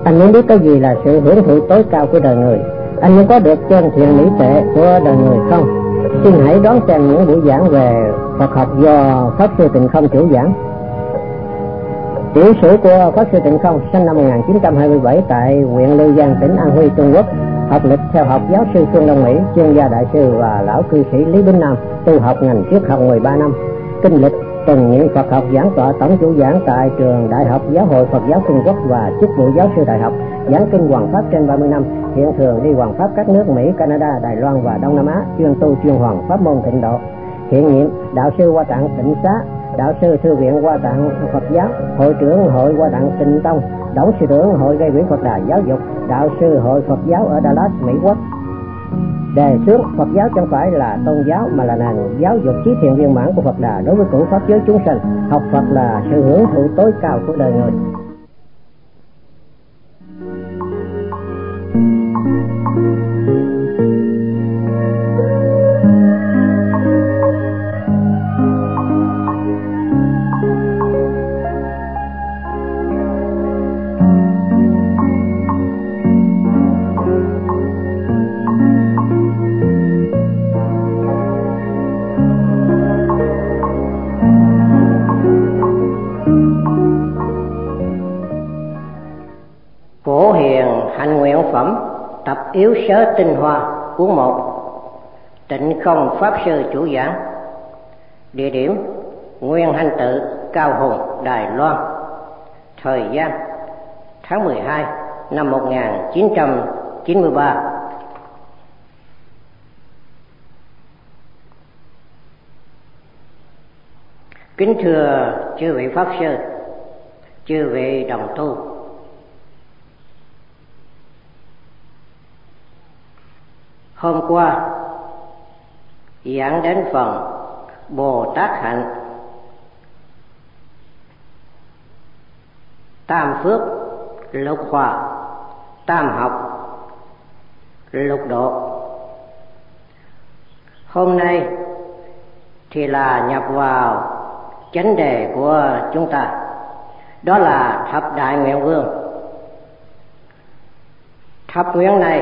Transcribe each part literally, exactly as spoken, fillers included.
Anh muốn biết cái gì là sự hưởng thụ tối cao của đời người? Anh muốn có được chân thiện mỹ tệ của đời người không? Xin hãy đón xem những buổi giảng về Phật học do Pháp Sư Tịnh Không chủ giảng. Tiểu sử của Pháp Sư Tịnh Không sinh năm một nghìn chín trăm hai mươi bảy tại huyện Lưu Giang, tỉnh An Huy, Trung Quốc. Học lịch theo học giáo sư Phương Đông Mỹ, chuyên gia đại sư và lão cư sĩ Lý Bính Nam, tu học ngành triết học mười ba năm. Kinh lịch từng nhiệm Phật học giảng tọa tổng chủ giảng tại trường Đại học Giáo hội Phật giáo Trung Quốc và chức vụ giáo sư đại học, giảng kinh Hoằng Pháp trên ba mươi năm. Hiện thường đi Hoằng Pháp các nước Mỹ, Canada, Đài Loan và Đông Nam Á, chuyên tu chuyên Hoằng pháp môn Tịnh độ. Hiện nhiệm đạo sư Hoa Tạng Tịnh Xá, đạo sư Thư viện Hoa Tạng Phật giáo, hội trưởng hội Hoa Tạng Tịnh Tông,董sự trưởng hội gây quỹ Phật Đà giáo dục, đạo sư hội Phật giáo ở Dallas, Mỹ Quốc. Đề xướng Phật giáo chẳng phải là tôn giáo mà là nền giáo dục trí thiện viên mãn của Phật Đà đối với cửu pháp giới chúng sanh. Học Phật là sự hưởng thụ tối cao của đời người. Phổ Hiền Hạnh Nguyện Phẩm tập yếu sớ tinh hoa cuốn một. Tịnh Không Pháp Sư chủ giảng. Địa điểm Nguyên Hành Tự, Cao Hùng, Đài Loan. Thời gian tháng mười hai năm một nghìn chín trăm chín mươi ba. Kính thưa chư vị Pháp Sư, chư vị đồng tu, hôm qua giảng đến phần Bồ Tát hạnh, tam phước, lục hòa, tam học, lục độ. Hôm nay thì là nhập vào chánh đề của chúng ta, đó là thập đại nguyện vương. Thập nguyện này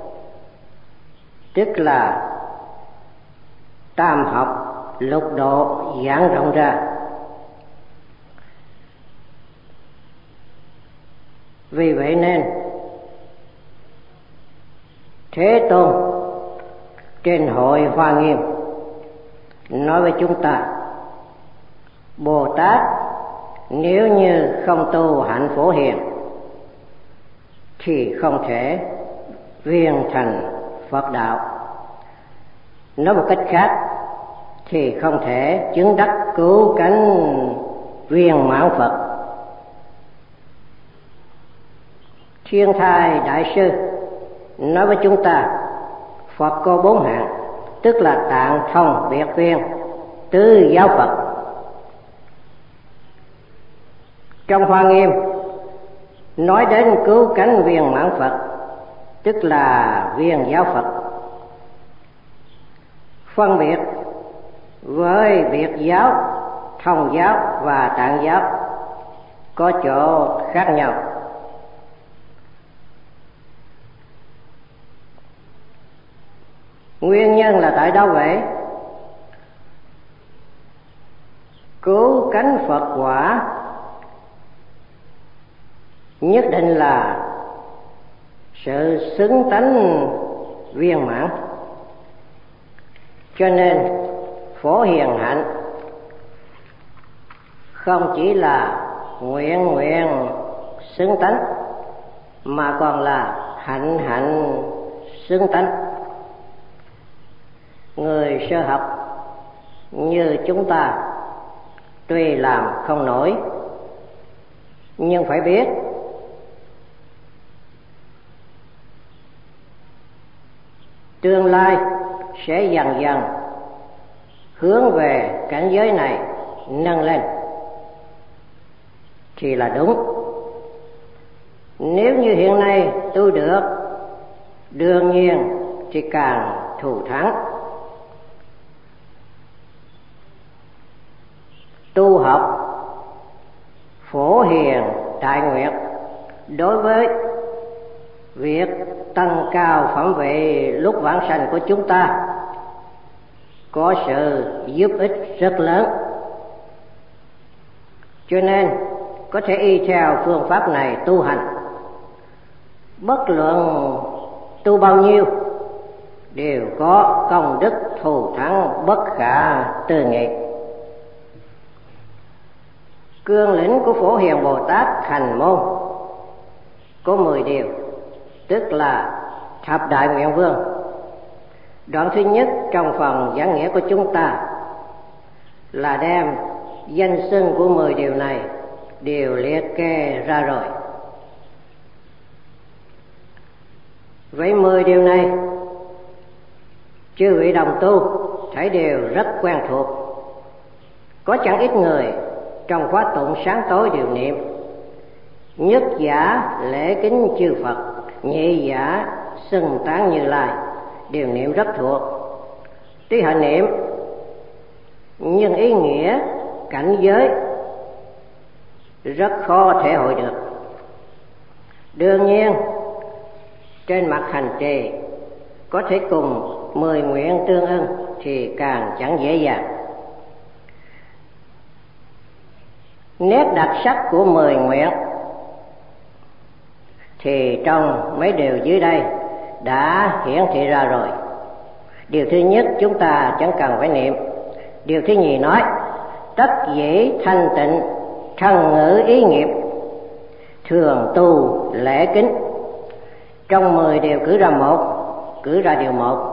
tức là tam học lục độ giảng rộng ra. Vì vậy nên Thế Tôn trên hội Hoa Nghiêm nói với chúng ta, Bồ Tát nếu như không tu hạnh Phổ Hiền thì không thể viên thành Phật đạo. Nói một cách khác thì không thể chứng đắc cứu cánh viên mãn Phật. Thiên Thai Đại Sư nói với chúng ta, Phật có bốn hạng, tức là Tạng Thông Biệt Viên tứ giáo Phật. Trong Hoa Nghiêm nói đến cứu cánh viên mãn Phật, tức là viên giáo Phật. Phân biệt với biệt giáo, thông giáo và tạng giáo có chỗ khác nhau. Nguyên nhân là tại đâu vậy? Cứu cánh Phật quả nhất định là sự xứng tánh viên mãn. Cho nên Phổ Hiền hạnh không chỉ là nguyện nguyện xứng tánh, mà còn là hạnh hạnh xứng tánh. Người sơ học như chúng ta tuy làm không nổi, nhưng phải biết tương lai sẽ dần dần hướng về cảnh giới này nâng lên thì là đúng. Nếu như hiện nay tu được, đương nhiên thì càng thù thắng. Tu học Phổ Hiền Đại Nguyện đối với việc tăng cao phẩm vị lúc vãng sanh của chúng ta có sự giúp ích rất lớn. Cho nên có thể y theo phương pháp này tu hành, bất luận tu bao nhiêu đều có công đức thù thắng bất khả tư nghị. Cương lĩnh của Phổ Hiền Bồ Tát hành môn có mười điều, tức là thập đại nguyện vương. Đoạn thứ nhất trong phần giảng nghĩa của chúng ta là đem danh xưng của mười điều này đều liệt kê ra rồi. Vậy mười điều này chư vị đồng tu thấy đều rất quen thuộc. Có chẳng ít người trong khóa tụng sáng tối đều niệm: nhất giả lễ kính chư Phật, nhị giả xưng tán Như Lai, đều niệm rất thuộc. Tuy họ niệm nhưng ý nghĩa cảnh giới rất khó thể hội được. Đương nhiên trên mặt hành trì có thể cùng mười nguyện tương ưng thì càng chẳng dễ dàng. Nét đặc sắc của mười nguyện thì trong mấy điều dưới đây đã hiển thị ra rồi. Điều thứ nhất chúng ta chẳng cần phải niệm. Điều thứ nhì nói: tất dĩ thanh tịnh, thân ngữ ý nghiệp, thường tu lễ kính. Trong mười điều cử ra một, cử ra điều một.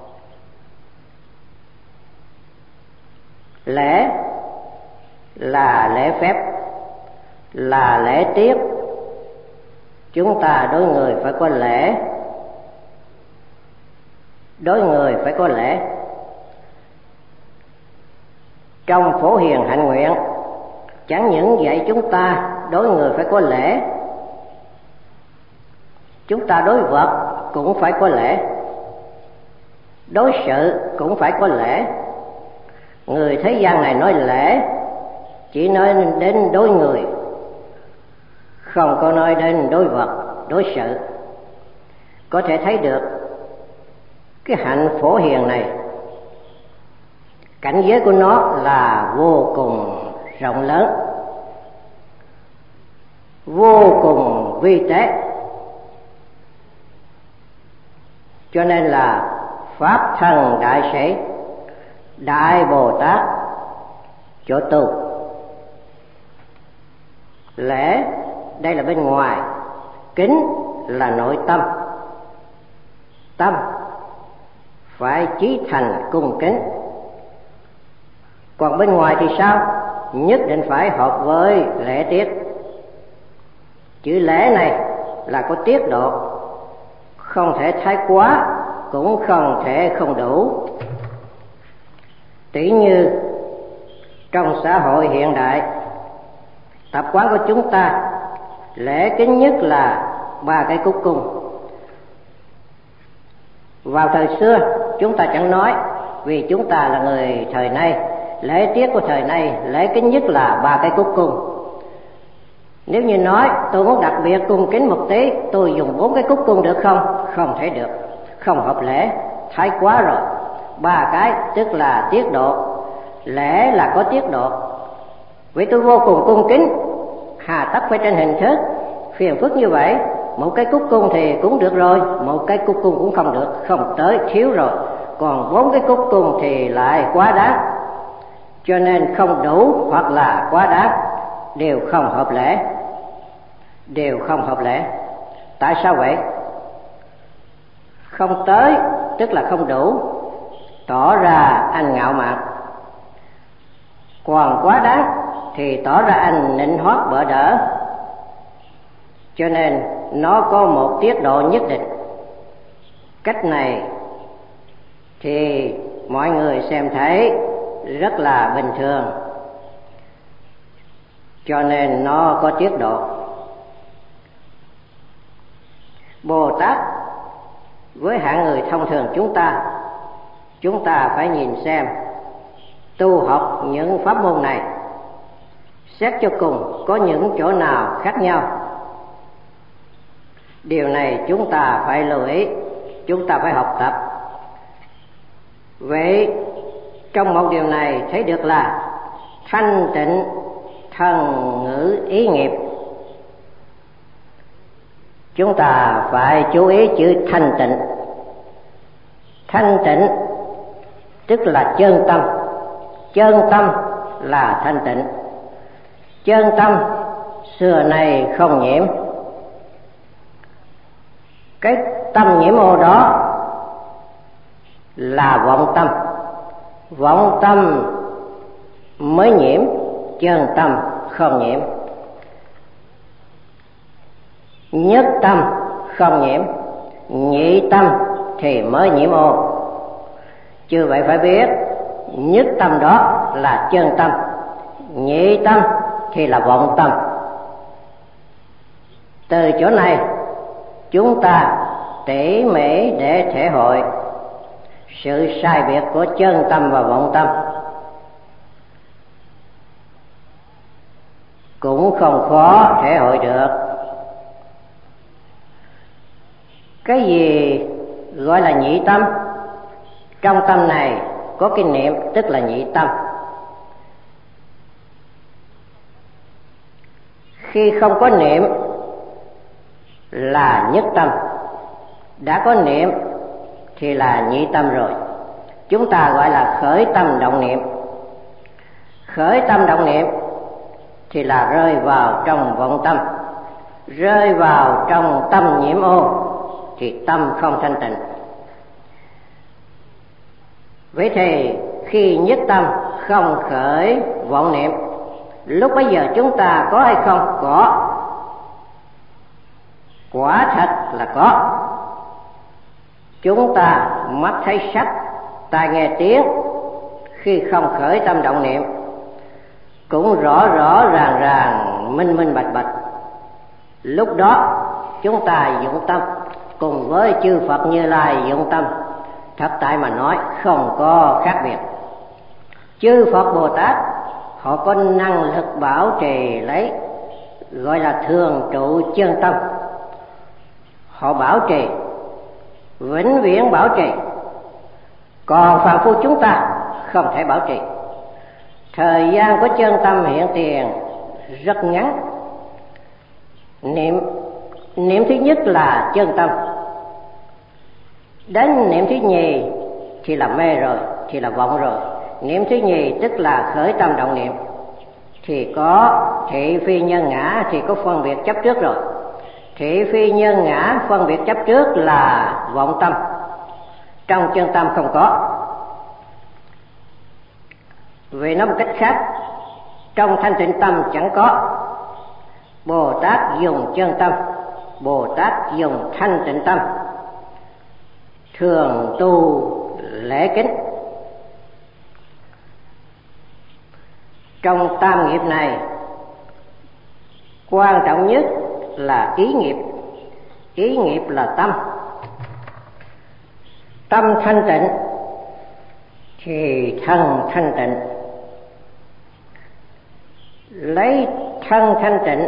Lễ là lễ phép, là lễ tiết. Chúng ta đối người phải có lễ, đối người phải có lễ. Trong Phổ Hiền Hạnh Nguyện chẳng những dạy chúng ta đối người phải có lễ, chúng ta đối vật cũng phải có lễ, đối sự cũng phải có lễ. Người thế gian này nói lễ chỉ nói đến đối người, không có nói đến đối vật, đối sự. Có thể thấy được cái hạnh Phổ Hiền này, cảnh giới của nó là vô cùng rộng lớn, vô cùng vi tế. Cho nên là Pháp Thân Đại Sĩ, Đại Bồ Tát chỗ tu. Lễ đây là bên ngoài, kính là nội tâm. Tâm phải chí thành cung kính. Còn bên ngoài thì sao? Nhất định phải hợp với lễ tiết. Chữ lễ này là có tiết độ, không thể thái quá, cũng không thể không đủ. Tỷ như trong xã hội hiện đại, tập quán của chúng ta, lễ kính nhất là ba cái cúc cung. Vào thời xưa chúng ta chẳng nói, vì chúng ta là người thời nay. Lễ tiết của thời nay, lễ kính nhất là ba cái cúc cung. Nếu như nói tôi muốn đặc biệt cung kính một tí, tôi dùng bốn cái cúc cung được không? Không thể được, không hợp lễ, thái quá rồi. Ba cái tức là tiết độ. Lễ là có tiết độ. Vì tôi vô cùng cung kính, hà tất phải trên hình thức phiền phức như vậy. Một cái cúc cung thì cũng được rồi, một cái cúc cung cũng không được, không tới, thiếu rồi. Còn bốn cái cúc cung thì lại quá đáng. Cho nên không đủ hoặc là quá đáng, đều không hợp lễ, đều không hợp lễ. Tại sao vậy? Không tới tức là không đủ, tỏ ra anh ngạo mạn. Còn quá đáng thì tỏ ra anh nịnh hót bợ đỡ. Cho nên nó có một tiết độ nhất định. Cách này thì mọi người xem thấy rất là bình thường, cho nên nó có tiết độ. Bồ Tát với hạng người thông thường chúng ta, chúng ta phải nhìn xem tu học những pháp môn này, xét cho cùng có những chỗ nào khác nhau. Điều này chúng ta phải lưu ý, chúng ta phải học tập. Vậy trong một điều này thấy được là thanh tịnh thân ngữ ý nghiệp. Chúng ta phải chú ý chữ thanh tịnh. Thanh tịnh tức là chân tâm. Chân tâm là thanh tịnh. Chân tâm xưa nay không nhiễm. Cái tâm nhiễm ô đó là vọng tâm. Vọng tâm mới nhiễm, chân tâm không nhiễm. Nhất tâm không nhiễm, nhị tâm thì mới nhiễm ô. Chứ vậy phải biết, nhất tâm đó là chân tâm, nhị tâm thì là vọng tâm. Từ chỗ này chúng ta tỉ mỉ để thể hội sự sai biệt của chân tâm và vọng tâm. Cũng không khó thể hội được. Cái gì gọi là nhị tâm? Trong tâm này có cái niệm tức là nhị tâm. Khi không có niệm là nhất tâm, đã có niệm thì là nhị tâm rồi. Chúng ta gọi là khởi tâm động niệm. Khởi tâm động niệm thì là rơi vào trong vọng tâm. Rơi vào trong tâm nhiễm ô thì tâm không thanh tịnh. Vậy thì khi nhất tâm không khởi vọng niệm, lúc bấy giờ chúng ta có hay không? Có. Quả thật là có. Chúng ta mắt thấy sắc, tai nghe tiếng, khi không khởi tâm động niệm cũng rõ rõ ràng ràng, minh minh bạch bạch. Lúc đó chúng ta dụng tâm cùng với chư Phật Như Lai dụng tâm. Thật tại mà nói không có khác biệt. Chư Phật Bồ Tát họ có năng lực bảo trì lấy, gọi là thường trụ chân tâm. Họ bảo trì, vĩnh viễn bảo trì. Còn phàm phu chúng ta không thể bảo trì. Thời gian của chân tâm hiện tiền rất ngắn. Niệm niệm thứ nhất là chân tâm. Đến niệm thứ nhì thì là mê rồi, thì là vọng rồi. Niệm thứ nhì tức là khởi tâm động niệm, thì có thị phi nhân ngã, thì có phân biệt chấp trước rồi. Thị phi nhân ngã phân biệt chấp trước là vọng tâm, trong chân tâm không có. Vì nói một cách khác, trong thanh tịnh tâm chẳng có. Bồ Tát dùng chân tâm, Bồ Tát dùng thanh tịnh tâm, thường tu lễ kính. Trong tam nghiệp này, quan trọng nhất là ý nghiệp. Ý nghiệp là tâm. Tâm thanh tịnh thì thân thanh tịnh. Lấy thân thanh tịnh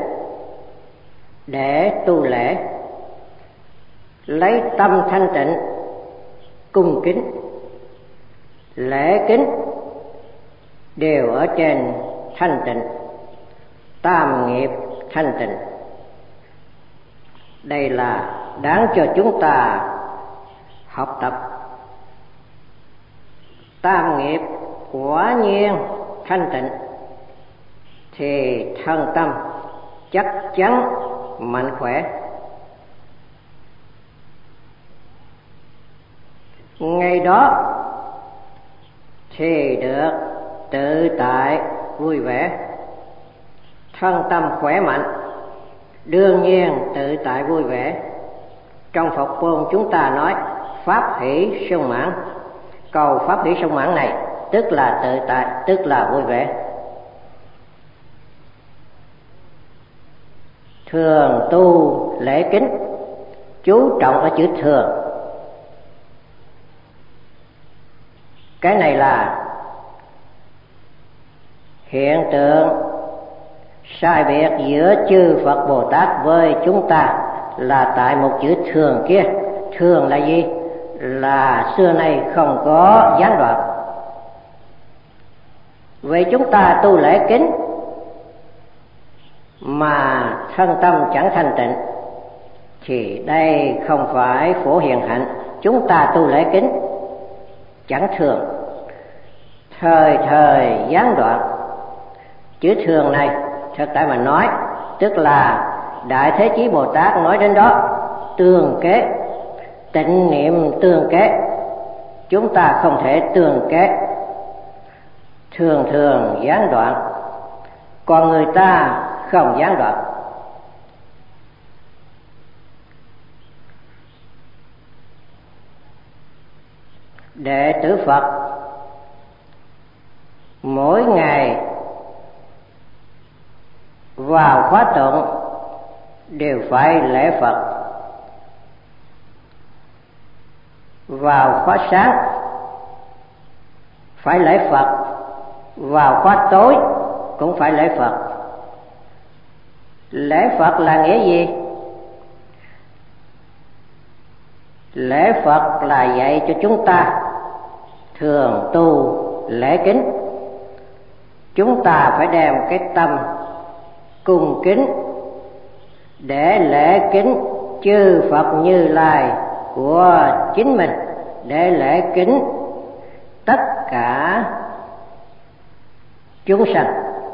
để tu lễ, lấy tâm thanh tịnh cung kính. Lễ kính đều ở trên thanh tịnh, tam nghiệp thanh tịnh. Đây là đáng cho chúng ta học tập. Tam nghiệp quả nhiên thanh tịnh thì thân tâm chắc chắn mạnh khỏe. Ngày đó thì được tự tại vui vẻ, thân tâm khỏe mạnh, đương nhiên tự tại vui vẻ. Trong Phật môn chúng ta nói pháp hỷ sung mãn. Cầu pháp hỷ sung mãn này tức là tự tại, tức là vui vẻ. Thường tu lễ kính, chú trọng ở chữ thường. Cái này là hiện tượng sai biệt giữa chư Phật Bồ Tát với chúng ta. là tại một chữ thường kia. Thường là gì? Là xưa nay không có gián đoạn. Vậy chúng ta tu lễ kính mà thân tâm chẳng thanh tịnh thì đây không phải phổ hiền hạnh. Chúng ta tu lễ kính chẳng thường, thời thời gián đoạn. Chữ thường này thật tại mà nói, tức là Đại Thế Chí Bồ Tát nói đến đó, tương kế, tịnh niệm tương kế. Chúng ta không thể tương kế, thường thường gián đoạn, còn người ta không gián đoạn. Đệ tử Phật mỗi ngày vào khóa tụng đều phải lễ Phật. Vào khóa sáng phải lễ Phật, vào khóa tối cũng phải lễ Phật. Lễ Phật là nghĩa gì? Lễ Phật là dạy cho chúng ta thường tu lễ kính. Chúng ta phải đem cái tâm cung kính để lễ kính chư Phật Như Lai của chính mình, để lễ kính tất cả chúng sanh.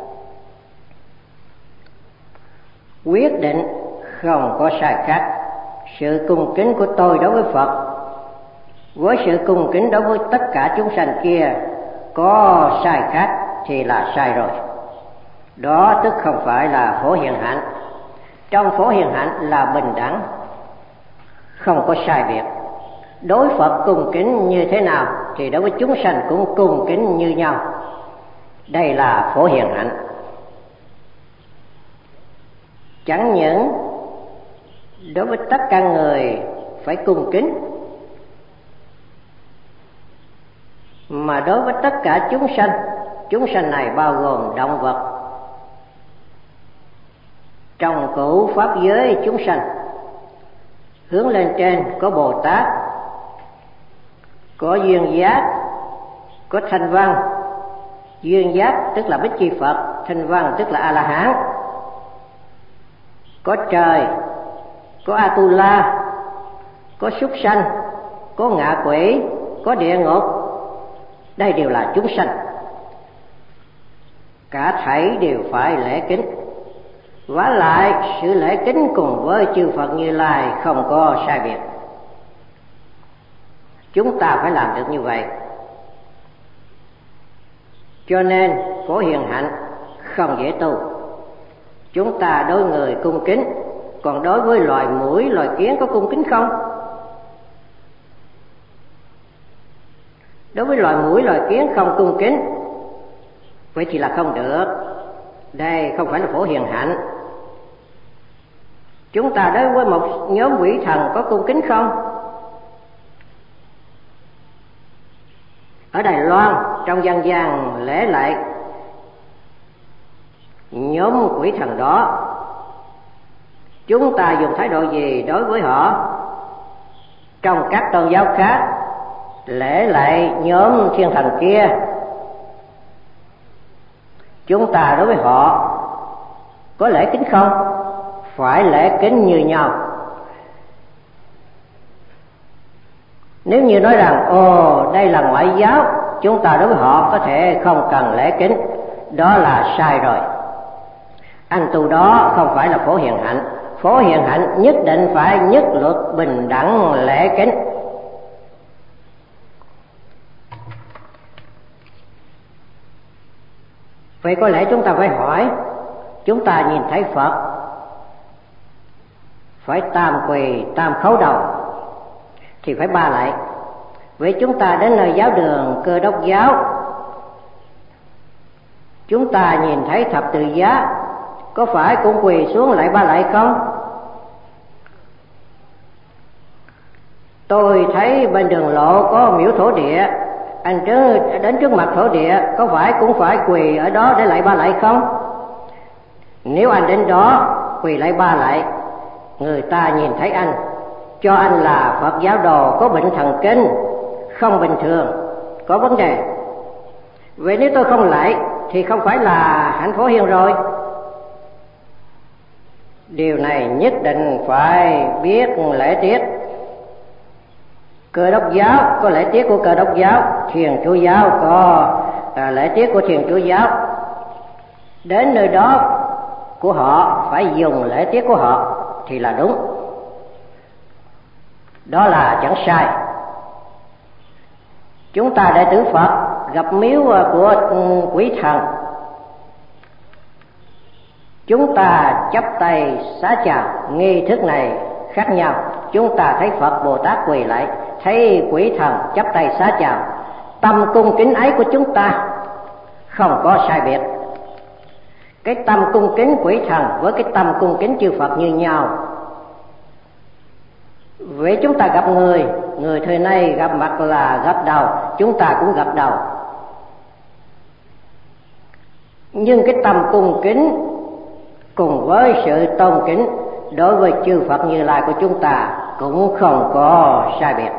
Quyết định không có sai khác. Sự cung kính của tôi đối với Phật với sự cung kính đối với tất cả chúng sanh kia có sai khác thì là sai rồi. Đó tức không phải là phổ hiền hạnh. Trong phổ hiền hạnh là bình đẳng, không có sai biệt. Đối Phật cung kính như thế nào thì đối với chúng sanh cũng cung kính như nhau. Đây là phổ hiền hạnh. Chẳng những đối với tất cả người phải cung kính, mà đối với tất cả chúng sanh, chúng sanh này bao gồm động vật. Trong cửu pháp giới chúng sanh, hướng lên trên có Bồ Tát, có duyên giác, có thanh văn. Duyên giác tức là Bích Chi Phật, thanh văn tức là A La Hán. Có trời, có Atula, có súc sanh, có ngạ quỷ, có địa ngục. Đây đều là chúng sanh. Cả thảy đều phải lễ kính. Vả lại sự lễ kính cùng với chư Phật Như Lai không có sai biệt. Chúng ta phải làm được như vậy. Cho nên phổ hiền hạnh không dễ tu. Chúng ta đối người cung kính, còn đối với loài muỗi, loài kiến có cung kính không? Đối với loài muỗi, loài kiến không cung kính, vậy thì là không được. Đây không phải là phổ hiền hạnh. Chúng ta đối với một nhóm quỷ thần có cung kính không? Ở Đài Loan, trong dân gian lễ lại nhóm quỷ thần đó, chúng ta dùng thái độ gì đối với họ? Trong các tôn giáo khác lễ lại nhóm thiên thần kia, chúng ta đối với họ có lễ kính không? Phải lễ kính như nhau. Nếu như nói rằng ồ đây là ngoại giáo, chúng ta đối với họ có thể không cần lễ kính, đó là sai rồi. Anh tu đó không phải là phổ hiền hạnh. Phổ hiền hạnh nhất định phải nhất luật bình đẳng lễ kính. Vậy có lẽ chúng ta phải hỏi, chúng ta nhìn thấy Phật phải tam quỳ tam khấu đầu thì phải ba lạy. Vậy chúng ta đến nơi giáo đường Cơ Đốc giáo, chúng ta nhìn thấy thập tự giá, có phải cũng quỳ xuống lạy ba lạy không? Tôi thấy bên đường lộ có miếu thổ địa, anh đến trước mặt thổ địa, có phải cũng phải quỳ ở đó để lạy ba lạy không? Nếu anh đến đó quỳ lạy ba lạy, người ta nhìn thấy anh, cho anh là Phật giáo đồ có bệnh thần kinh, không bình thường, có vấn đề. Vậy nếu tôi không lại thì không phải là hạnh Phổ Hiền rồi. Điều này nhất định phải biết lễ tiết. Cơ đốc giáo có lễ tiết của Cơ đốc giáo, Thiền Chúa giáo có à, lễ tiết của Thiền Chúa giáo. Đến nơi đó của họ phải dùng lễ tiết của họ thì là đúng, đó là chẳng sai. Chúng ta đệ tử Phật gặp miếu của quỷ thần, chúng ta chắp tay xá chào, nghi thức này khác nhau. Chúng ta thấy Phật Bồ Tát quỳ lại, thấy quỷ thần chắp tay xá chào, tâm cung kính ấy của chúng ta không có sai biệt. Cái tâm cung kính quỷ thần với cái tâm cung kính chư Phật như nhau. Vậy chúng ta gặp người, người thời nay gặp mặt là gật đầu, chúng ta cũng gật đầu. Nhưng cái tâm cung kính cùng với sự tôn kính đối với chư Phật Như Lai của chúng ta cũng không có sai biệt.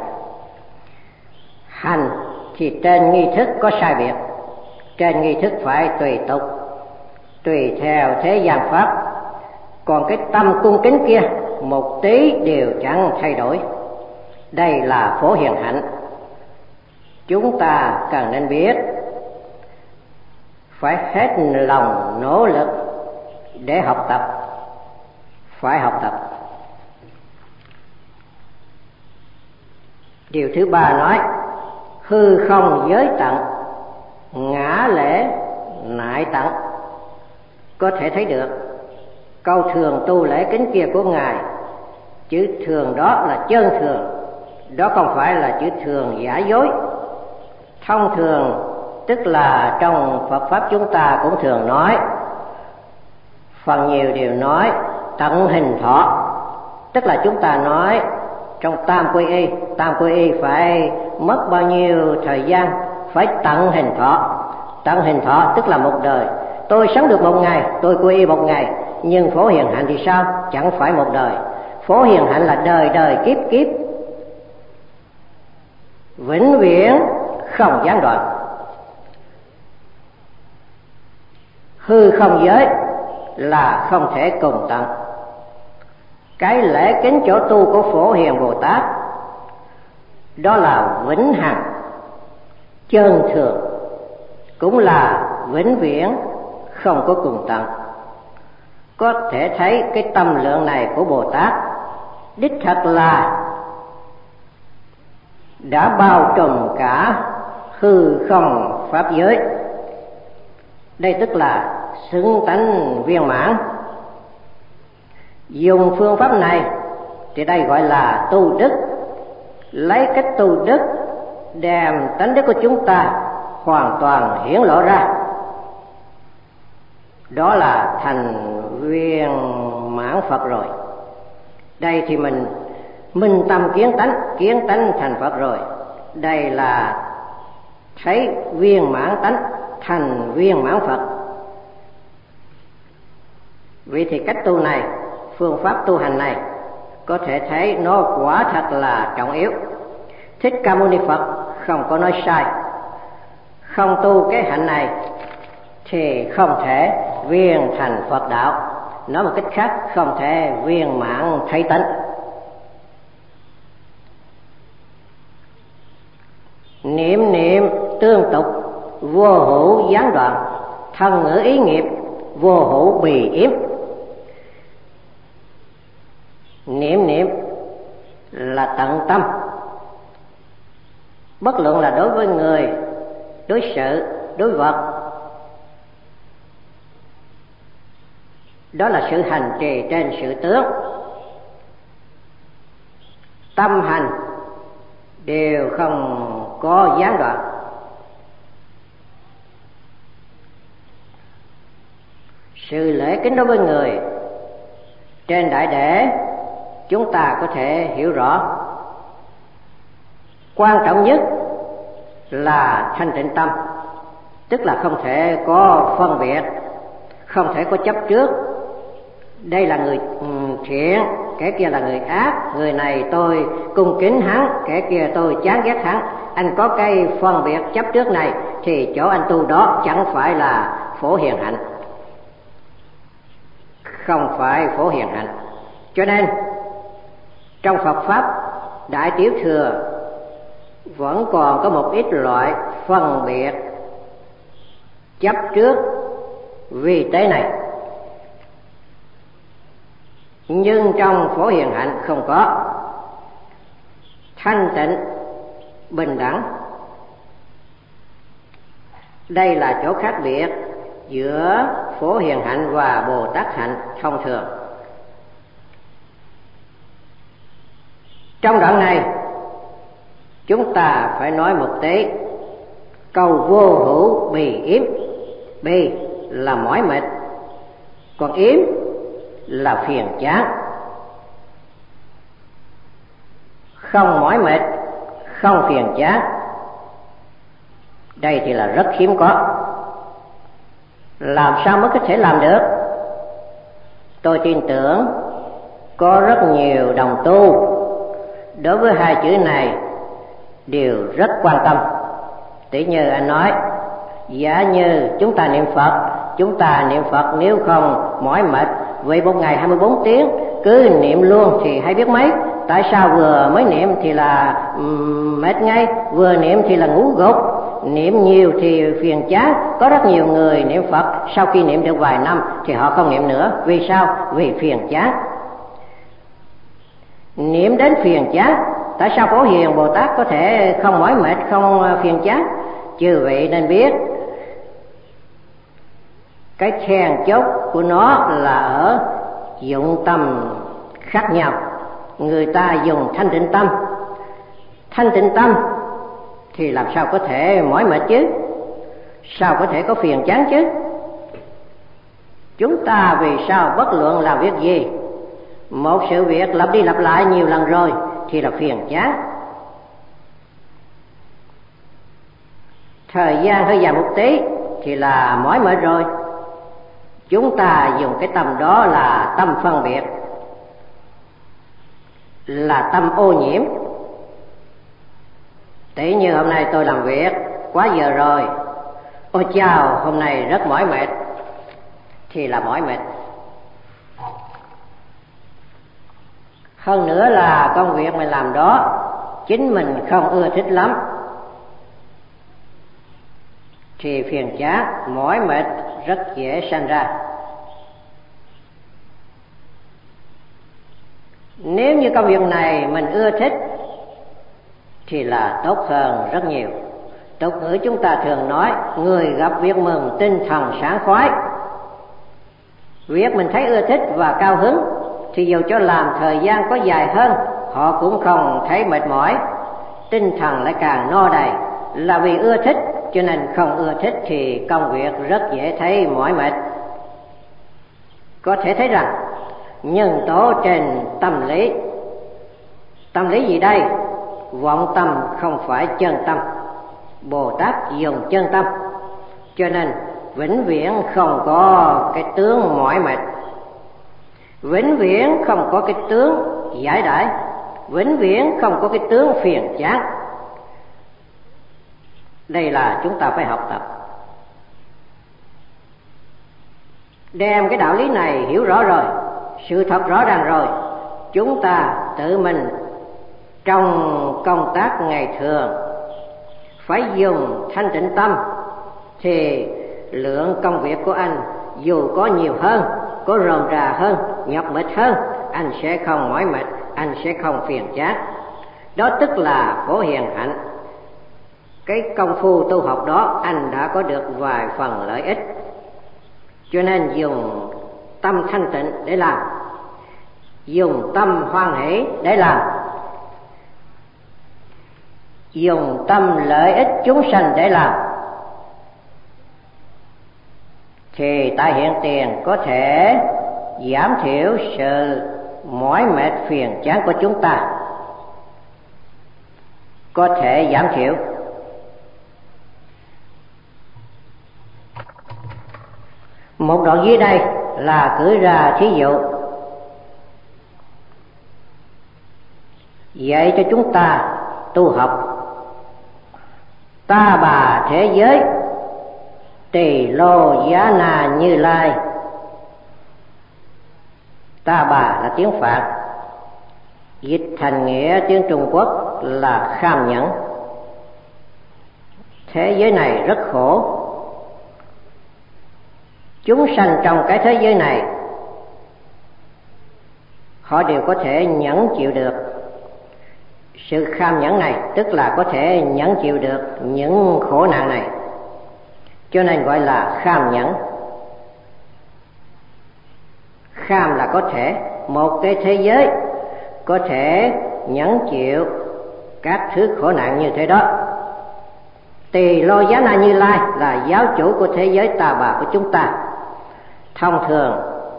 Hành thì trên nghi thức có sai biệt, trên nghi thức phải tùy tục, tùy theo thế gian pháp. Còn cái tâm cung kính kia một tí đều chẳng thay đổi. Đây là Phổ Hiền hạnh. Chúng ta cần nên biết, phải hết lòng nỗ lực để học tập, phải học tập. Điều thứ ba nói, hư không giới tận, ngã lễ nại tận. Có thể thấy được câu thường tu lễ kính kia của Ngài, chữ thường đó là chân thường, đó không phải là chữ thường giả dối. Thông thường tức là trong Phật Pháp chúng ta cũng thường nói, phần nhiều đều nói tận hình thọ, tức là chúng ta nói trong tam quy y, tam quy y phải mất bao nhiêu thời gian, phải tận hình thọ. Tận hình thọ tức là một đời. Tôi sống được một ngày, tôi quy y một ngày, nhưng Phổ Hiền hạnh thì sao? Chẳng phải một đời. Phổ Hiền hạnh là đời đời kiếp kiếp, vĩnh viễn không gián đoạn. Hư không giới là không thể cùng tận. Cái lễ kính chỗ tu của Phổ Hiền Bồ Tát đó là vĩnh hằng, chân thường, cũng là vĩnh viễn không có cùng tận. Có thể thấy cái tâm lượng này của Bồ Tát đích thật là đã bao trùm cả hư không pháp giới. Đây tức là xứng tánh viên mãn. Dùng phương pháp này thì đây gọi là tu đức. Lấy cách tu đức đem tánh đức của chúng ta hoàn toàn hiển lộ ra, đó là thành viên mãn Phật rồi. Đây thì mình minh tâm kiến tánh, kiến tánh thành Phật rồi. Đây là thấy viên mãn tánh thành viên mãn Phật. Vì thì cách tu này, phương pháp tu hành này có thể thấy nó quả thật là trọng yếu. Thích Ca Mâu Ni Phật không có nói sai. Không tu cái hạnh này thì không thể viên thành Phật đạo. Nói một cách khác, không thể viên mãn thấy tánh. Niệm niệm tương tục, vô hữu gián đoạn, thân ngữ ý nghiệp, vô hữu bì yếm. Niệm niệm là tận tâm, bất luận là đối với người, đối sự, đối vật. Đó là sự hành trì trên sự tướng. Tâm hành đều không có gián đoạn. Sự lễ kính đối với người trên đại để chúng ta có thể hiểu rõ. Quan trọng nhất là thanh tịnh tâm, tức là không thể có phân biệt, không thể có chấp trước. Đây là người thiện, kẻ kia là người ác, người này tôi cung kính hắn, kẻ kia tôi chán ghét hắn. Anh có cái phân biệt chấp trước này thì chỗ anh tu đó chẳng phải là Phổ Hiền Hạnh, không phải Phổ Hiền Hạnh. Cho nên trong Phật Pháp Đại Tiểu Thừa vẫn còn có một ít loại phân biệt chấp trước vi tế này, nhưng trong Phổ Hiền Hạnh không có. Thanh tịnh, bình đẳng, đây là chỗ khác biệt giữa Phổ Hiền Hạnh và Bồ Tát Hạnh thông thường. Trong đoạn này chúng ta phải nói một tí câu vô hữu bì yếm. Bì là mỏi mệt, còn yếm là phiền chán. Không mỏi mệt, không phiền chán, đây thì là rất hiếm có. Làm sao mới có thể làm được? Tôi tin tưởng có rất nhiều đồng tu đối với hai chữ này đều rất quan tâm. Tỷ như anh nói, giả như chúng ta niệm Phật, chúng ta niệm Phật nếu không mỏi mệt, vậy một ngày hai mươi bốn tiếng cứ niệm luôn thì hay biết mấy. Tại sao vừa mới niệm thì là um, mệt ngay, vừa niệm thì là ngủ gục, niệm nhiều thì phiền chán. Có rất nhiều người niệm Phật sau khi niệm được vài năm thì họ không niệm nữa. Vì sao? Vì phiền chán. Niệm đến phiền chán. Tại sao Phổ Hiền Bồ Tát có thể không mỏi mệt, không phiền chán? Chư vị nên biết cái then chốt của nó là ở dụng tâm khác nhau. Người ta dùng thanh tịnh tâm, thanh tịnh tâm thì làm sao có thể mỏi mệt chứ, sao có thể có phiền chán chứ? Chúng ta vì sao bất luận làm việc gì, một sự việc lặp đi lặp lại nhiều lần rồi thì là phiền chán. Thời gian hơi dài một tí thì là mỏi mệt rồi. Chúng ta dùng cái tâm đó là tâm phân biệt, là tâm ô nhiễm. Tỷ như hôm nay tôi làm việc quá giờ rồi, ôi chao hôm nay rất mỏi mệt, thì là mỏi mệt. Hơn nữa là công việc mình làm đó chính mình không ưa thích lắm thì phiền chán, mỏi mệt rất dễ sanh ra. Nếu như công việc này mình ưa thích thì là tốt hơn rất nhiều. Tục ngữ chúng ta thường nói, người gặp việc mừng tinh thần sảng khoái. Việc mình thấy ưa thích và cao hứng thì dù cho làm thời gian có dài hơn, họ cũng không thấy mệt mỏi, tinh thần lại càng no đầy. Là vì ưa thích, cho nên không ưa thích thì công việc rất dễ thấy mỏi mệt. Có thể thấy rằng nhân tố trên tâm lý. Tâm lý gì đây? Vọng tâm không phải chân tâm. Bồ Tát dùng chân tâm, cho nên vĩnh viễn không có cái tướng mỏi mệt, vĩnh viễn không có cái tướng giải đãi, vĩnh viễn không có cái tướng phiền chán. Đây là chúng ta phải học tập. Đem cái đạo lý này hiểu rõ rồi, sự thật rõ ràng rồi, chúng ta tự mình trong công tác ngày thường phải dùng thanh tịnh tâm thì lượng công việc của anh dù có nhiều hơn, có rườm rà hơn, nhọc mệt hơn, anh sẽ không mỏi mệt, anh sẽ không phiền chán. Đó tức là Phổ Hiền Hạnh. Cái công phu tu học đó anh đã có được vài phần lợi ích, cho nên dùng tâm thanh tịnh để làm, dùng tâm hoan hỷ để làm, dùng tâm lợi ích chúng sanh để làm, thì tại hiện tiền có thể giảm thiểu sự mỏi mệt phiền chán của chúng ta, có thể giảm thiểu. Một đoạn dưới đây là cử ra thí dụ. dạy cho chúng ta tu học ta bà thế giới Tỳ Lô Giá Na Như Lai. Ta bà là tiếng Phạn, dịch thành nghĩa tiếng Trung Quốc là kham nhẫn. Thế giới này rất khổ, chúng sanh trong cái thế giới này họ đều có thể nhẫn chịu được. Sự kham nhẫn này tức là có thể nhẫn chịu được những khổ nạn này, cho nên gọi là kham nhẫn. Kham là có thể, một cái thế giới có thể nhẫn chịu các thứ khổ nạn như thế đó. Tỳ Lô Giá Na Như Lai là giáo chủ của thế giới ta bà của chúng ta. Thông thường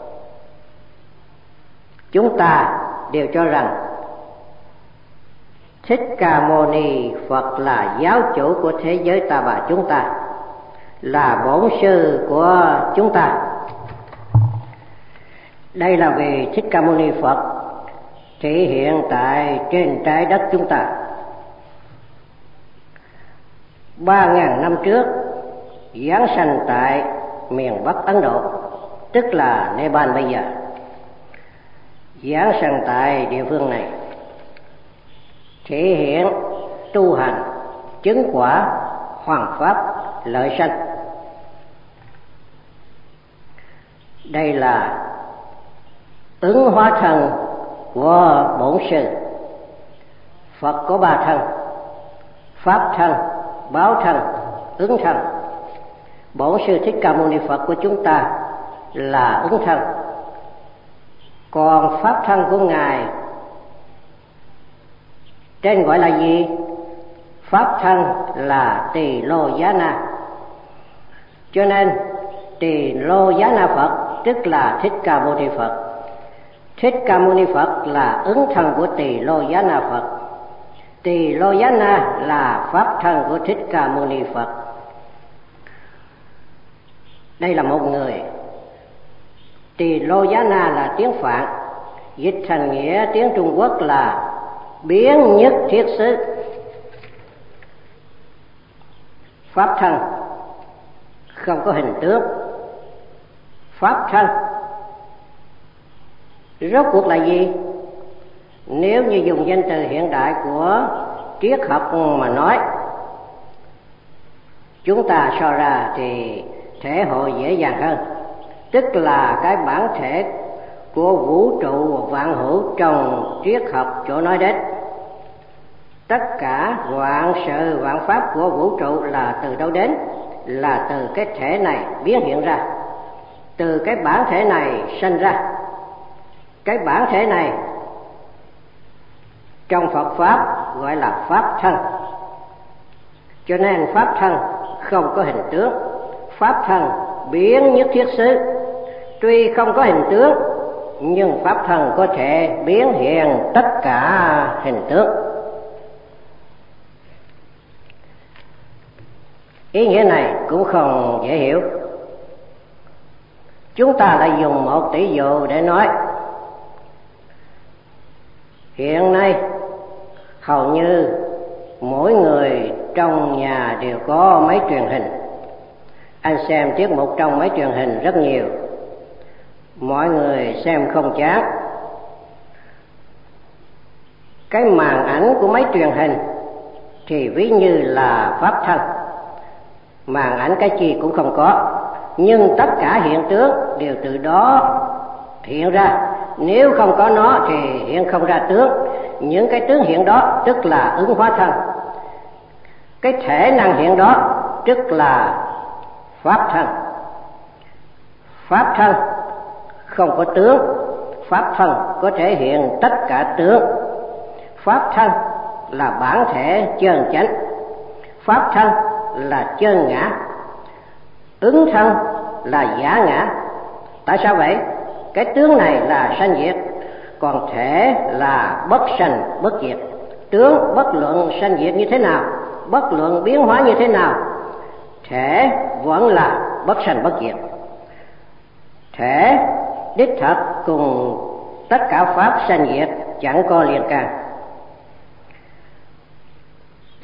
chúng ta đều cho rằng Thích Ca Mâu Ni Phật là giáo chủ của thế giới ta bà chúng ta, là bổn sư của chúng ta. Đây là vì Thích Ca Mâu Ni Phật thể hiện tại trên trái đất chúng ta. Ba ngàn năm trước giáng sanh tại miền Bắc Ấn Độ, tức là Nepal bây giờ. Giáng sanh tại địa phương này thể hiện tu hành chứng quả hoàng pháp lợi sanh. Đây là ứng hóa thân của bổn sư. Phật có ba thân: pháp thân, báo thân, ứng thân. Bổn sư Thích Ca Mâu Ni Phật của chúng ta là ứng thân, còn pháp thân của ngài trên gọi là gì? Pháp thân là Tỳ Lô Giá Na. Cho nên Tỳ Lô Giá Na Phật tức là Thích Ca Mâu Ni Phật. Thích Ca Mâu Ni Phật là ứng thân của Tỳ Lô Giá Na Phật. Tỳ Lô Giá Na là pháp thân của Thích Ca Mâu Ni Phật. Đây là một người. Tỳ Lô Giá Na là tiếng Phạn, dịch thành nghĩa tiếng Trung Quốc là biến nhất thiết xứ. Pháp thân không có hình tướng. Pháp thân rốt cuộc là gì? Nếu như dùng danh từ hiện đại của triết học mà nói, chúng ta so ra thì thể hội dễ dàng hơn. Tức là cái bản thể của vũ trụ vạn hữu trong triết học chỗ nói đến. Tất cả vạn sự vạn pháp của vũ trụ là từ đâu đến? Là từ cái thể này biến hiện ra, từ cái bản thể này sanh ra. Cái bản thể này trong Phật Pháp gọi là pháp thân. Cho nên pháp thân không có hình tướng. Pháp thân biến nhất thiết xứ. Tuy không có hình tướng, nhưng pháp thân có thể biến hiện tất cả hình tướng. Ý nghĩa này cũng không dễ hiểu. Chúng ta lại dùng một tỷ dụ để nói. Hiện nay hầu như mỗi người trong nhà đều có máy truyền hình. Anh xem tiết mục trong máy truyền hình rất nhiều. Mọi người xem không chán. Cái màn ảnh của máy truyền hình thì ví như là pháp thân. Màn ảnh cái chi cũng không có, nhưng tất cả hiện tướng đều từ đó hiện ra. Nếu không có nó thì hiện không ra tướng. Những cái tướng hiện đó tức là ứng hóa thân. Cái thể năng hiện đó tức là pháp thân. Pháp thân không có tướng. Pháp thân có thể hiện tất cả tướng. Pháp thân là bản thể chân chánh. Pháp thân là chân ngã. Ứng thân là giả ngã. Tại sao vậy? Cái tướng này là sanh diệt, còn thể là bất sanh bất diệt. Tướng bất luận sanh diệt như thế nào, bất luận biến hóa như thế nào, thể vẫn là bất sanh bất diệt. Thể đích thật cùng tất cả pháp sanh diệt chẳng có liên can.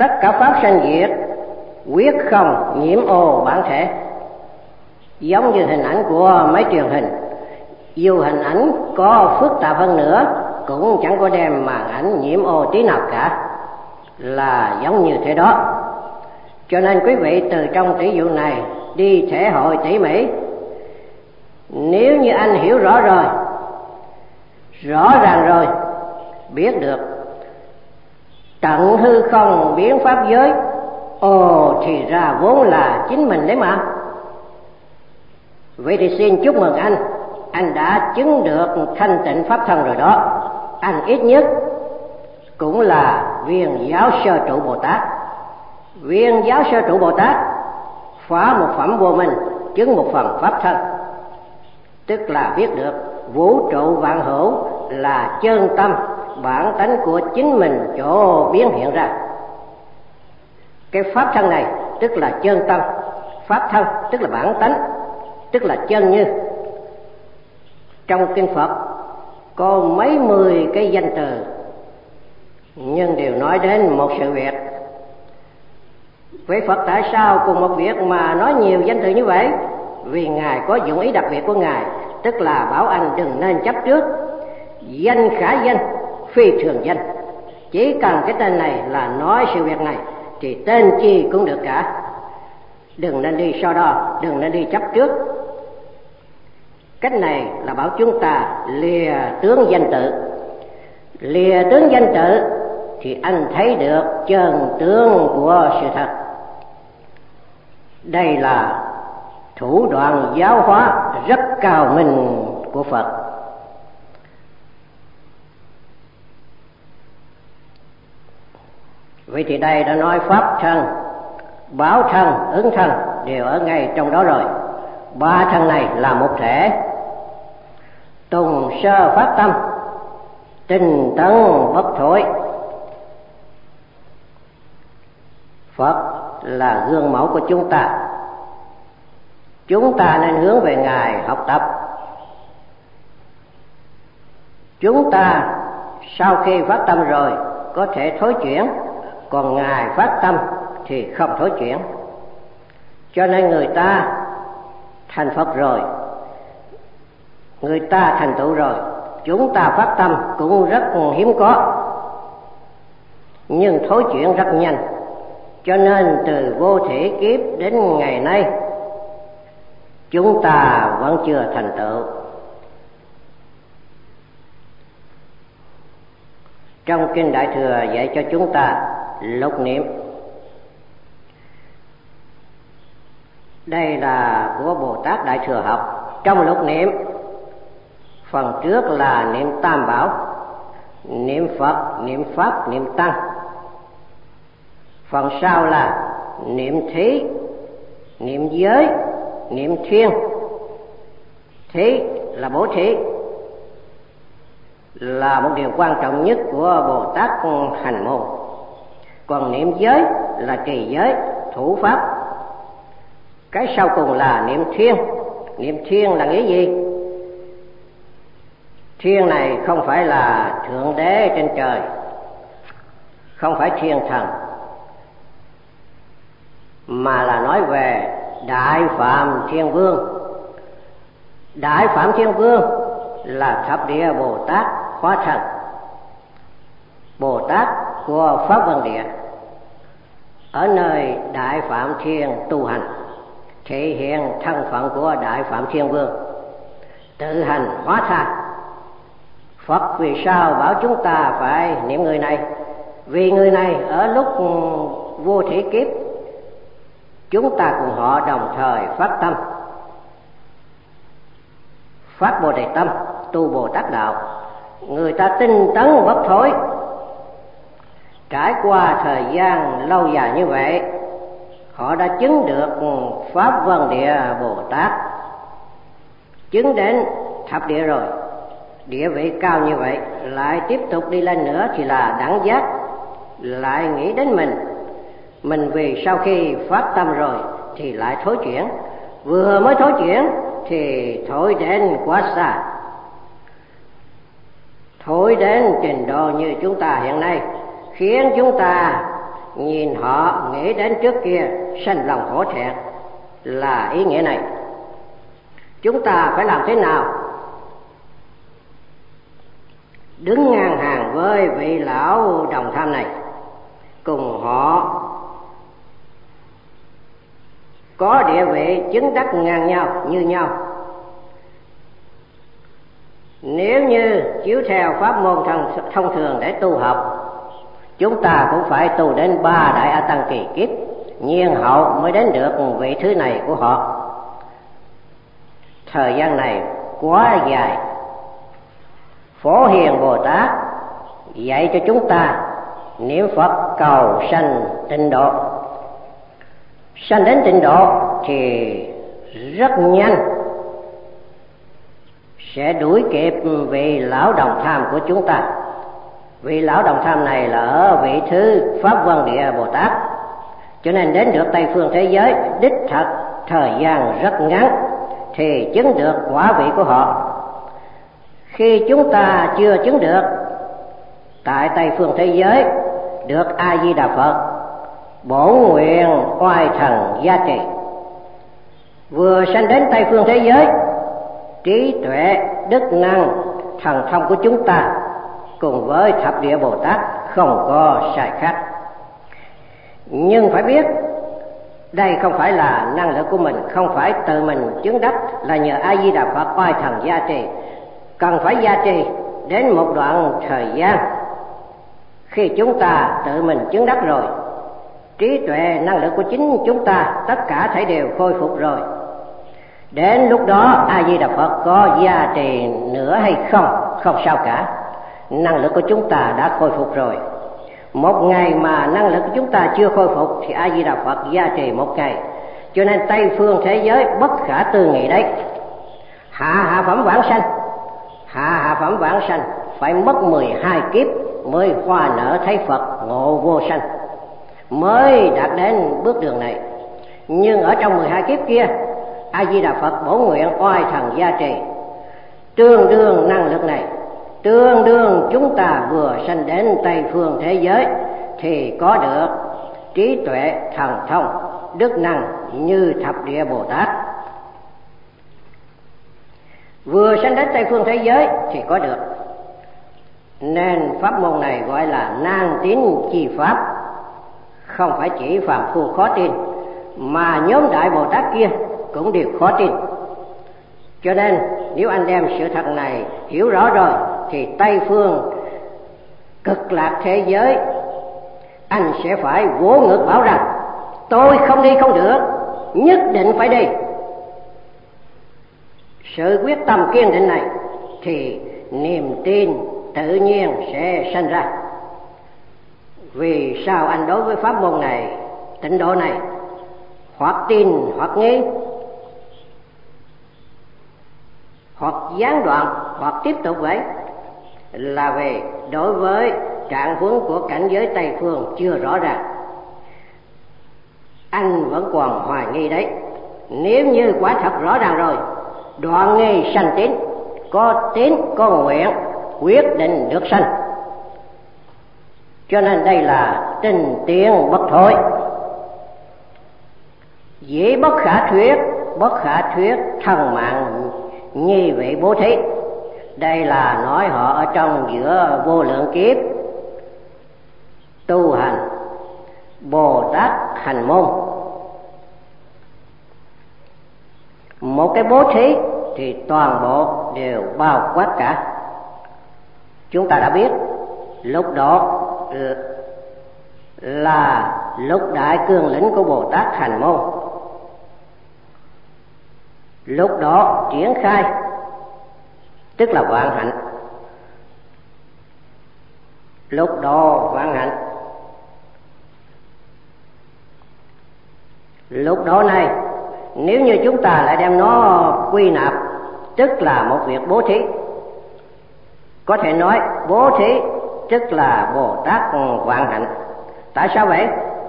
tất cả pháp sanh diệt quyết không nhiễm ô bản thể. Giống như hình ảnh của máy truyền hình, dù hình ảnh có phức tạp hơn nữa cũng chẳng có đem màn ảnh nhiễm ô tí nào cả, là giống như thế đó. Cho nên quý vị từ trong tỷ dụ này đi thể hội tỉ mỉ. Nếu như anh hiểu rõ rồi, rõ ràng rồi, biết được tận hư không biến pháp giới, ồ thì ra vốn là chính mình đấy mà. Vậy thì xin chúc mừng anh, anh đã chứng được thanh tịnh pháp thân rồi đó. Anh ít nhất cũng là viên giáo sơ trụ Bồ Tát. Viên giáo sơ trụ Bồ Tát phá một phẩm vô minh, chứng một phần pháp thân, tức là biết được vũ trụ vạn hữu là chân tâm bản tánh của chính mình chỗ biến hiện ra. Cái pháp thân này tức là chân tâm, pháp thân tức là bản tánh, tức là chân như. Trong kinh Phật có mấy mươi cái danh từ, nhưng đều nói đến một sự việc. Vậy Phật tại sao cùng một việc mà nói nhiều danh từ như vậy? Vì Ngài có dụng ý đặc biệt của Ngài, tức là bảo anh đừng nên chấp trước. Danh khả danh, phi thường danh. Chỉ cần cái tên này là nói sự việc này thì tên chi cũng được cả. Đừng nên đi so đo, đừng nên đi chấp trước. Cách này là bảo chúng ta lìa tướng danh tự. Lìa tướng danh tự thì anh thấy được chân tướng của sự thật. Đây là thủ đoạn giáo hóa rất cao minh của Phật. Vậy thì đây đã nói pháp thân, báo thân, ứng thân đều ở ngay trong đó rồi. Ba thân này là một thể. Tùng sơ phát tâm, tinh tấn bất thối. Phật là gương mẫu của chúng ta. Chúng ta nên hướng về Ngài học tập. Chúng ta sau khi phát tâm rồi có thể thối chuyển, còn Ngài phát tâm thì không thối chuyển. Cho nên người ta thành Phật rồi, người ta thành tựu rồi, chúng ta phát tâm cũng rất hiếm có, nhưng thối chuyển rất nhanh. Cho nên từ vô thể kiếp đến ngày nay chúng ta vẫn chưa thành tựu. Trong kinh Đại Thừa dạy cho chúng ta lục niệm. Đây là của Bồ Tát Đại Thừa học. Trong lục niệm, phần trước là niệm Tam Bảo, niệm Phật, niệm Pháp, niệm Tăng. Phần sau là niệm thí, niệm giới, niệm thiên. Thí là bố thí, là một điều quan trọng nhất của Bồ Tát hành môn. Còn niệm giới là trì giới, thủ pháp. Cái sau cùng là niệm thiên. Niệm thiên là nghĩa gì? Thiên này không phải là Thượng Đế trên trời, không phải thiên thần, mà là nói về Đại Phạm Thiên Vương. Đại Phạm Thiên Vương là thập địa Bồ Tát hóa thân, Bồ Tát của Pháp Vân Địa, ở nơi Đại Phạm Thiên tu hành, thể hiện thân phận của Đại Phạm Thiên Vương, tự hành hóa tha. Phật vì sao bảo chúng ta phải niệm người này? Vì người này ở lúc vô thủy kiếp chúng ta cùng họ đồng thời phát tâm, phát Bồ Đề tâm, tu Bồ Tát đạo. Người ta tinh tấn bất thối. Trải qua thời gian lâu dài như vậy, họ đã chứng được Pháp Vân Địa Bồ Tát, chứng đến thập địa rồi. Địa vị cao như vậy, lại tiếp tục đi lên nữa thì là đẳng giác. Lại nghĩ đến mình, mình vì sau khi phát tâm rồi thì lại thối chuyển. Vừa mới thối chuyển thì thối đến quá xa, thối đến trình độ như chúng ta hiện nay, khiến chúng ta nhìn họ nghĩ đến trước kia sanh lòng hổ thẹn là ý nghĩa này. Chúng ta phải làm thế nào đứng ngang hàng với vị lão đồng tham này, cùng họ có địa vị chứng đắc ngang nhau như nhau. Nếu như chiếu theo pháp môn thông, thông thường để tu học, chúng ta cũng phải tu đến ba đại A Tăng kỳ kiếp, nhiên hậu mới đến được vị thứ này của họ. Thời gian này quá dài. Phổ Hiền Bồ Tát dạy cho chúng ta niệm Phật cầu sanh tịnh độ. Sanh đến tịnh độ thì rất nhanh sẽ đuổi kịp vị lão đồng tham của chúng ta. Vị lão đồng tham này là ở vị thứ Pháp Vân Địa Bồ Tát, cho nên đến được Tây Phương thế giới đích thật thời gian rất ngắn thì chứng được quả vị của họ. Khi chúng ta chưa chứng được tại Tây Phương thế giới được A Di Đà Phật bổn nguyện oai thần gia trì, vừa sanh đến Tây Phương thế giới, trí tuệ đức năng thần thông của chúng ta cùng với thập địa Bồ Tát không có sai khác. Nhưng phải biết đây không phải là năng lực của mình, không phải tự mình chứng đắc, là nhờ A Di Đà Phật oai thần gia trì. Cần phải gia trì đến một đoạn thời gian, khi chúng ta tự mình chứng đắc rồi, trí tuệ năng lực của chính chúng ta tất cả thảy đều khôi phục rồi. Đến lúc đó A Di Đà Phật có gia trì nữa hay không, không sao cả, năng lực của chúng ta đã khôi phục rồi. Một ngày mà năng lực của chúng ta chưa khôi phục thì A Di Đà Phật gia trì một ngày. Cho nên Tây Phương thế giới bất khả tư nghị đấy. Hạ hạ phẩm vãng sanh, hạ hạ phẩm vãng sanh phải mất mười hai kiếp mới hoa nở thấy Phật ngộ vô sanh, mới đạt đến bước đường này. Nhưng ở trong mười hai kiếp kia, A Di Đà Phật bổn nguyện oai thần gia trì, tương đương năng lực này, tương đương chúng ta vừa sanh đến Tây Phương thế giới thì có được trí tuệ thần thông đức năng như thập địa Bồ Tát. Vừa sanh đến Tây Phương thế giới thì có được, nên pháp môn này gọi là nan tín chi pháp, không phải chỉ phàm phu khó tin, mà nhóm đại Bồ Tát kia cũng đều khó tin. Cho nên nếu anh đem sự thật này hiểu rõ rồi thì Tây Phương cực lạc thế giới anh sẽ phải vỗ ngực bảo rằng tôi không đi không được, nhất định phải đi. Sự quyết tâm kiên định này thì niềm tin tự nhiên sẽ sinh ra. Vì sao anh đối với pháp môn này, tịnh độ này, hoặc tin hoặc nghi, hoặc gián đoạn hoặc tiếp tục vậy? Là vì đối với trạng huống của cảnh giới Tây Phương chưa rõ ràng, anh vẫn còn hoài nghi đấy. Nếu như quả thật rõ ràng rồi, đoạn nghi sanh tín, có tín có nguyện quyết định được sanh. Cho nên đây là tình tiến bất thối. Dĩ bất khả thuyết, bất khả thuyết thần mạng nhi vị bố thí. Đây là nói họ ở trong giữa vô lượng kiếp tu hành Bồ Tát hành môn. Một cái bố thí thì toàn bộ đều bao quát cả. Chúng ta đã biết lúc đó là lúc đại cương lĩnh của Bồ Tát hành môn, lúc đó triển khai tức là vạn hạnh. Lúc đó vạn hạnh, lúc đó này nếu như chúng ta lại đem nó quy nạp, tức là một việc bố thí. Có thể nói bố thí tức là Bồ Tát vạn hạnh. Tại sao vậy?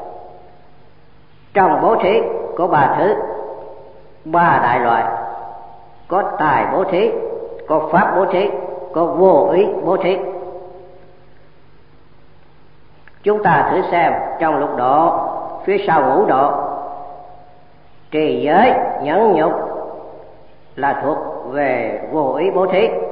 Trong bố thí có ba thứ, ba đại loại: có tài bố thí, có pháp bố thí, có vô ý bố thí. Chúng ta thử xem trong lục độ, phía sau ngũ độ, trì giới nhẫn nhục là thuộc về vô ý bố thí.